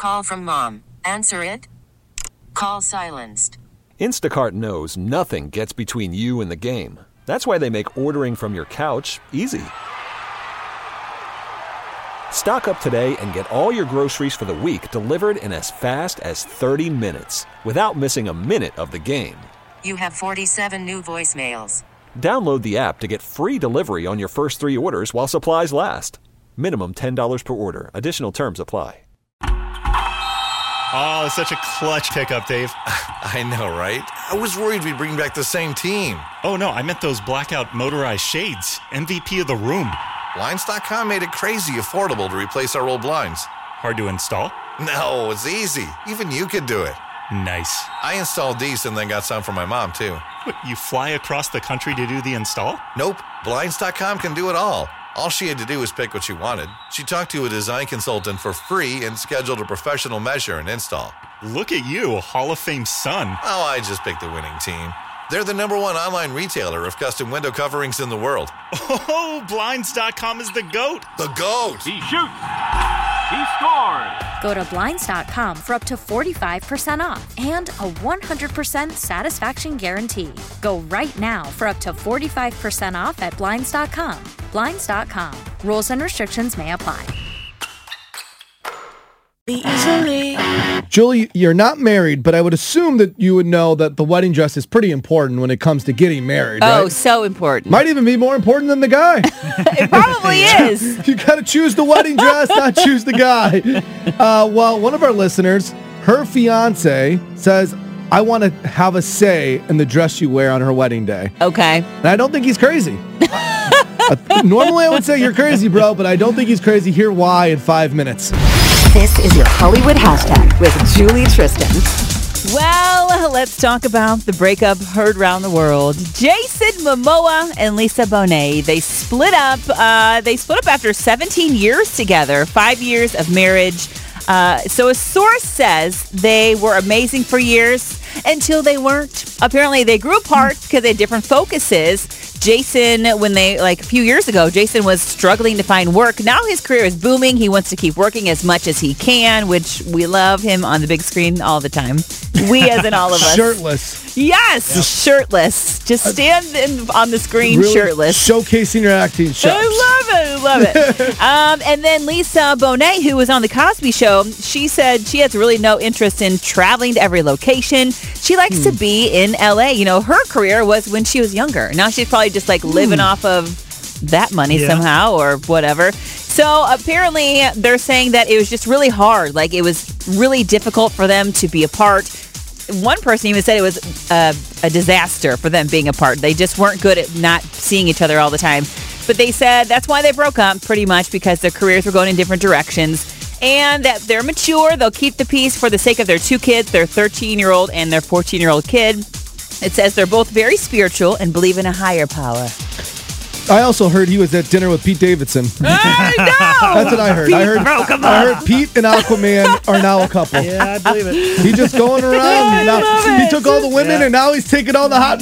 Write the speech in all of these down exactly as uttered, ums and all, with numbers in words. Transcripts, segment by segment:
call from mom. Answer it. Call silenced. Instacart knows nothing gets between you and the game. That's why they make ordering from your couch easy. Stock up today and get all your groceries for the week delivered in as fast as thirty minutes without missing a minute of the game. You have forty-seven new voicemails. Download the app to get free delivery on your first three orders while supplies last. Minimum ten dollars per order. Additional terms apply. Oh, such a clutch pickup, Dave. I know, right? I was worried we'd bring back the same team. Oh, no, I meant those blackout motorized shades. M V P of the room. Blinds dot com made it crazy affordable to replace our old blinds. Hard to install? No, it's easy. Even you could do it. Nice. I installed these and then got some for my mom, too. What, you fly across the country to do the install? Nope. Blinds dot com can do it all. All she had to do was pick what she wanted. She talked to a design consultant for free and scheduled a professional measure and install. Look at you, Hall of Fame son. Oh, I just picked the winning team. They're the number one online retailer of custom window coverings in the world. Oh, Blinds dot com is the GOAT. The GOAT. He shoots. He scores. Go to Blinds dot com for up to forty-five percent off and a one hundred percent satisfaction guarantee. Go right now for up to forty-five percent off at Blinds dot com. Blinds dot com. Rules and restrictions may apply. Easily. Julie, you're not married, but I would assume that you would know that the wedding dress is pretty important when it comes to getting married, Oh, right? so important. Might even be more important than the guy. It probably is. You got to choose the wedding dress, not choose the guy. Uh, well, one of our listeners, her fiance, says, I want to have a say in the dress you wear on her wedding day. Okay. And I don't think he's crazy. uh, normally I would say you're crazy, bro, but I don't think he's crazy. Hear why in five minutes. This is your Hollywood Hashtag with Julie Tristan. Well, let's talk about the breakup heard around the world. Jason Momoa and Lisa Bonet, they split up. Uh, they split up after seventeen years together, five years of marriage. Uh, so a source says they were amazing for years until they weren't. Apparently, they grew apart because they had different focuses. Jason, when they, like a few years ago, Jason was struggling to find work. Now his career is booming. He wants to keep working as much as he can, which we love him on the big screen all the time. We, as in all of us. Shirtless. Yes, yep. Shirtless. Just stand in, on the screen really shirtless. Showcasing your acting chops. I love it. I love it. um, and then Lisa Bonet, who was on The Cosby Show, she said she has really no interest in traveling to every location. She likes hmm. to be in L A. You know, her career was when she was younger. Now she's probably just like living hmm. off of that money yeah. somehow or whatever. So apparently they're saying that it was just really hard. Like it was really difficult for them to be apart. One person even said it was uh, a disaster for them being apart. They just weren't good at not seeing each other all the time. But they said that's why they broke up, pretty much because their careers were going in different directions. And that they're mature. They'll keep the peace for the sake of their two kids, their thirteen-year-old and their fourteen-year-old kid. It says they're both very spiritual and believe in a higher power. I also heard he was at dinner with Pete Davidson. I know! That's what I heard. Pete I heard, broke him I up. heard Pete and Aquaman are now a couple. Yeah, I believe it. He's just going around. I now, love he it. took all the women, Yeah. and now he's taking all the hot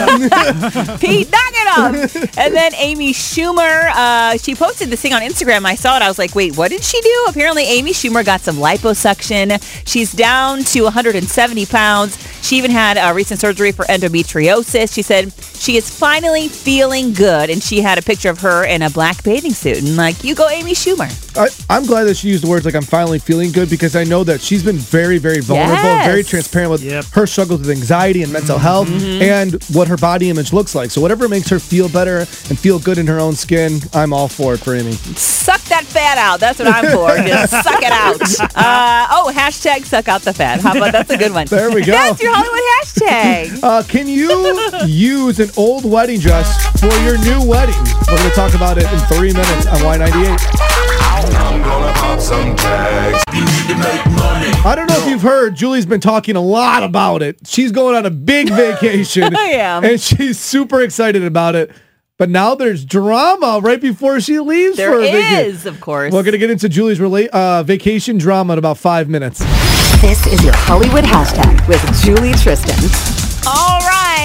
men. Pete, knock it off. And then Amy Schumer, uh, she posted this thing on Instagram. I saw it. I was like, wait, what did she do? Apparently, Amy Schumer got some liposuction. She's down to one hundred seventy pounds. She even had a recent surgery for endometriosis. She said she is finally feeling good. And she had a picture of her in a black bathing suit. And like, you go Amy Schumer. I, I'm glad that she used the words like, I'm finally feeling good, because I know that she's been very, very vulnerable, Yes. very transparent with Yep. her struggles with anxiety and mental health and what her body image looks like. So whatever makes her feel better and feel good in her own skin, I'm all for it for Amy. Suck that fat out. That's what I'm for. Just suck it out. Uh, oh, hashtag suck out the fat. How about that's a good one. There we go. That's your Hollywood hashtag. Uh, can you use an old wedding dress for your new wedding? We're going to talk about it in three minutes on Y ninety-eight. I'm gonna pop some tags. You need to make money. I don't know if you've heard, Julie's been talking a lot about it. She's going on a big vacation. I am. And she's super excited about it. But now there's drama right before she leaves There for a vacation. is, of course. We're going to get into Julie's rela- uh, vacation drama in about five minutes. This is your Hollywood Hashtag with Julie Tristan. All right.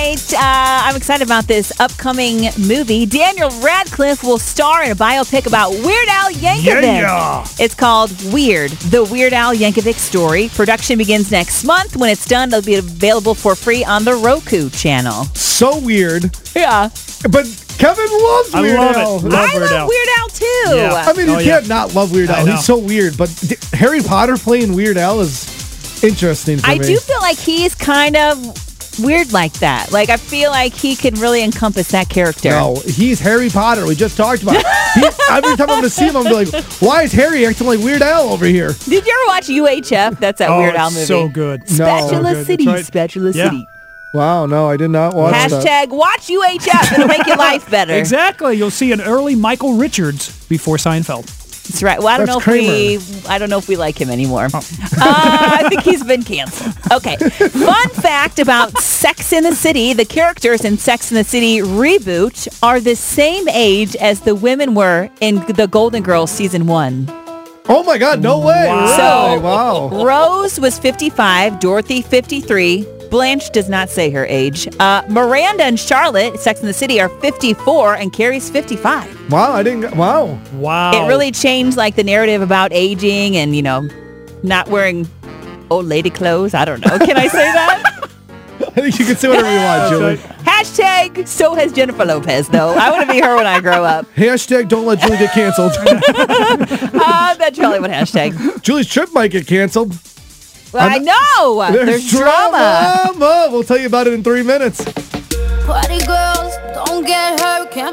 right. Uh, I'm excited about this upcoming movie. Daniel Radcliffe will star in a biopic about Weird Al Yankovic. Yeah. It's called Weird, the Weird Al Yankovic story. Production begins next month. When it's done, it'll be available for free on the Roku channel. So weird. Yeah. But Kevin loves I Weird love Al. it. Love I Weird love Al. Weird Al, too. Yeah. I mean, you Oh, can't yeah. not love Weird I Al. know. He's so weird. But D- Harry Potter playing Weird Al is interesting for I me. do feel like he's kind of weird like that. Like, I feel like he can really encompass that character. No, he's Harry Potter. We just talked about it. He, every time I'm going to see him, I'm going to be like, why is Harry acting like Weird Al over here? Did you ever watch U H F? That's that Oh, Weird Al it's movie. so good. Spatula good. City, That's right. Spatula Yeah. City. Wow, no, I did not watch that. Hashtag watch U H F. It'll make your life better. Exactly. You'll see an early Michael Richards before Seinfeld. That's right. Well, I don't That's know Kramer. if we I don't know if we like him anymore. Uh, I think he's been canceled. Okay. Fun fact about Sex in the City: the characters in Sex in the City reboot are the same age as the women were in the Golden Girls season one. Oh my God, no way. Wow. Really? Wow. Rose was fifty-five, Dorothy fifty-three. Blanche does not say her age. Uh, Miranda and Charlotte, Sex in the City, are fifty-four, and Carrie's fifty-five. Wow, I didn't, wow. Wow. It really changed like the narrative about aging and, you know, not wearing old lady clothes. I don't know. Can I say that? I think you can say whatever you want, Julie. Hashtag so has Jennifer Lopez, though. I want to be her when I grow up. Hashtag don't let Julie get canceled. Uh, that's Hollywood hashtag. Julie's trip might get canceled. Well, I know. There's, drama. drama. We'll tell you about it in three minutes. Party girls, don't get hurt, can't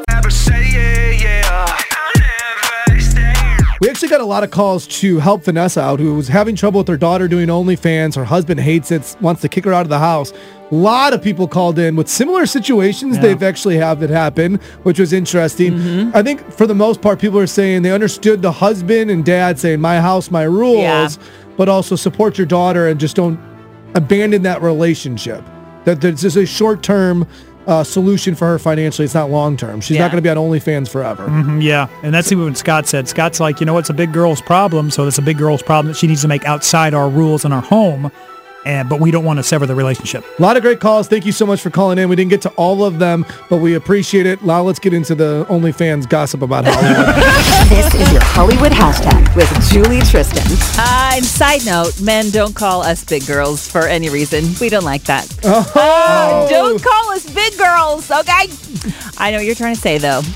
We actually got a lot of calls to help Vanessa out, who was having trouble with her daughter doing OnlyFans. Her husband hates it, wants to kick her out of the house. A lot of people called in with similar situations. Yeah. They've actually had it happen, which was interesting. Mm-hmm. I think for the most part, people are saying they understood the husband and dad saying, my house, my rules, Yeah. but also support your daughter and just don't abandon that relationship. That there's just a short-term uh, solution for her financially. It's not long-term. She's Yeah. not going to be on OnlyFans forever. Mhm, yeah, and that's even what Scott said. Scott's like, you know, it's a big girl's problem, so it's a big girl's problem that she needs to make outside our rules in our home, and but we don't want to sever the relationship. A lot of great calls. Thank you so much for calling in. We didn't get to all of them, but we appreciate it. Now let's get into the OnlyFans gossip about Hollywood. This is your Hollywood hashtag with Julie Tristan. Uh, and side note, men don't call us big girls for any reason. We don't like that. Oh. Uh, don't call us big girls, okay? I know what you're trying to say, though.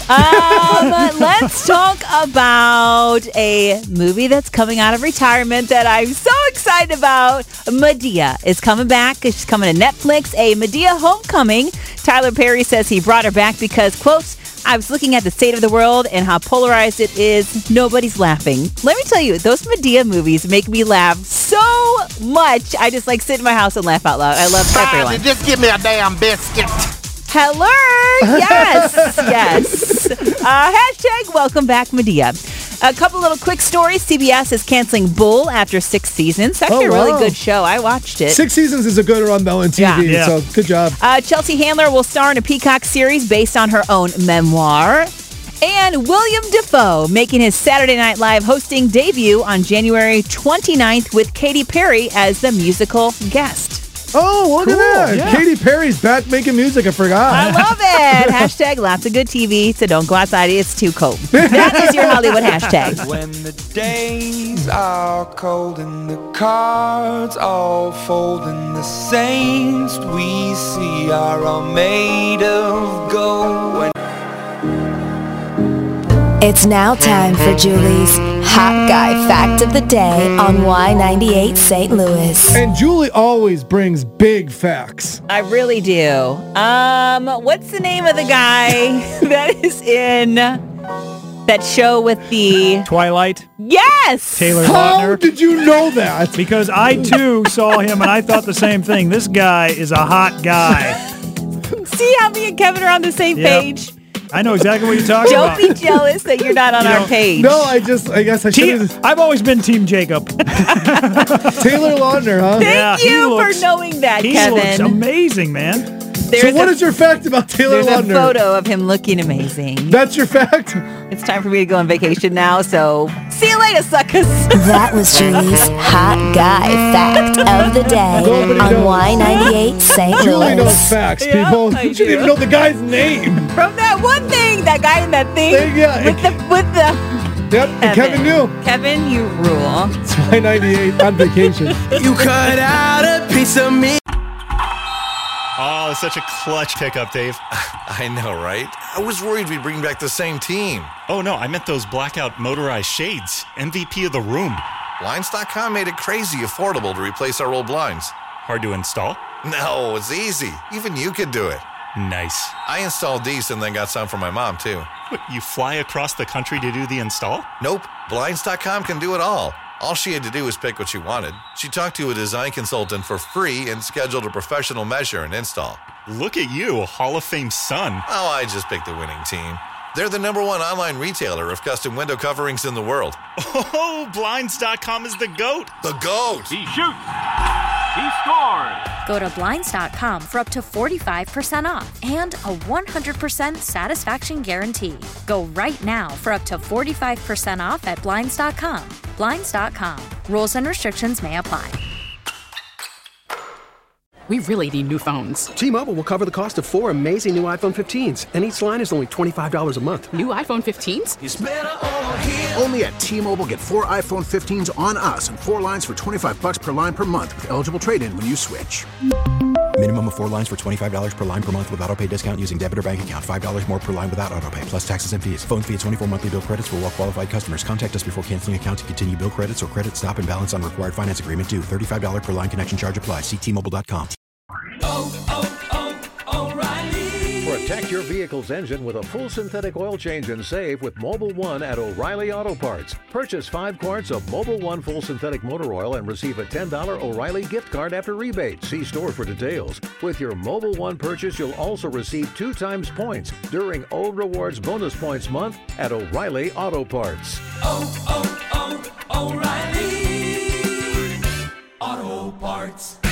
Um, let's talk about a movie that's coming out of retirement that I'm so excited about. Medea is coming back. She's coming to Netflix, a Medea Homecoming. Tyler Perry says he brought her back because, quote, I was looking at the state of the world and how polarized it is. Nobody's laughing. Let me tell you, those Medea movies make me laugh so much. I just like sit in my house and laugh out loud. I love everyone. Just give me a damn biscuit. Hello. Yes. Yes. Uh, hashtag welcome back, Medea. A couple little quick stories. C B S is canceling Bull after six seasons. It's actually Oh, a really wow. good show. I watched it. Six seasons is a good run, though, in T V, Yeah. Yeah. so good job. Uh, Chelsea Handler will star in a Peacock series based on her own memoir. And William Dafoe making his Saturday Night Live hosting debut on January twenty-ninth with Katy Perry as the musical guest. Oh, look Cool, at that. yeah. Katy Perry's back making music. I forgot. I love it. Hashtag lots of good T V, so don't go outside. It's too cold. That is your Hollywood hashtag. When the days are cold and the cards all fold and the saints we see are all made of gold. It's now time for Julie's Hot Guy Fact of the Day on Y ninety-eight Saint Louis. And Julie always brings big facts. I really do. Um, what's the name of the guy that is in that show with the Twilight, Yes! Taylor How Lautner. did you know that? Because I too saw him and I thought the same thing. This guy is a hot guy. See how me and Kevin are on the same Yep. page? I know exactly what you're talking Don't about. be jealous that you're not on You our know, page. No, I just, I guess I should Team, have. I've always been Team Jacob. Taylor Lautner, huh? Thank Yeah, he you looks- for knowing that, He Kevin. looks amazing, man. There's So what a, is your fact about Taylor There's a Lautner? photo of him looking amazing. That's your fact? It's time for me to go on vacation now, so See you later, suckers. That was Julie's Hot Guy Fact of the Day Nobody on knows. Y ninety-eight Saint Julie Louis. knows facts, Yeah, people. I You didn't do. even know the guy's name. From that one thing, that guy in that thing Thing, yeah. with the with the Yep, and Kevin knew. Kevin, you rule. It's Y ninety-eight on vacation. You cut out a piece of me. Oh, such a clutch pickup, Dave. I know, right? I was worried we'd bring back the same team. Oh, no, I meant those blackout motorized shades. M V P of the room. Blinds dot com made it crazy affordable to replace our old blinds. Hard to install? No, it's easy. Even you could do it. Nice. I installed these and then got some for my mom, too. What, you fly across the country to do the install? Nope. Blinds dot com can do it all. All she had to do was pick what she wanted. She talked to a design consultant for free and scheduled a professional measure and install. Look at you, Hall of Fame son. Oh, I just picked the winning team. They're the number one online retailer of custom window coverings in the world. Oh, Blinds dot com is the GOAT. The GOAT! He shoots. He scores. Go to Blinds dot com for up to forty-five percent off and a one hundred percent satisfaction guarantee. Go right now for up to forty-five percent off at Blinds dot com. Blinds dot com. Rules and restrictions may apply. We really need new phones. T-Mobile will cover the cost of four amazing new iPhone fifteens, and each line is only twenty-five dollars a month. New iPhone fifteens? It's better over here. Only at T-Mobile, get four iPhone fifteens on us and four lines for twenty-five bucks per line per month with eligible trade-in when you switch. Minimum of four lines for twenty-five dollars per line per month with autopay discount using debit or bank account. five dollars more per line without autopay, plus taxes and fees. Phone fee at twenty-four monthly bill credits for well-qualified customers. Contact us before canceling account to continue bill credits or credit stop and balance on required finance agreement due. thirty-five dollars per line connection charge applies. See T Mobile dot com. Protect your vehicle's engine with a full synthetic oil change and save with Mobil one at O'Reilly Auto Parts. Purchase five quarts of Mobil one full synthetic motor oil and receive a ten dollars O'Reilly gift card after rebate. See store for details. With your Mobil one purchase, you'll also receive two times points during O Rewards Bonus Points Month at O'Reilly Auto Parts. Oh, oh, oh, O'Reilly Auto Parts.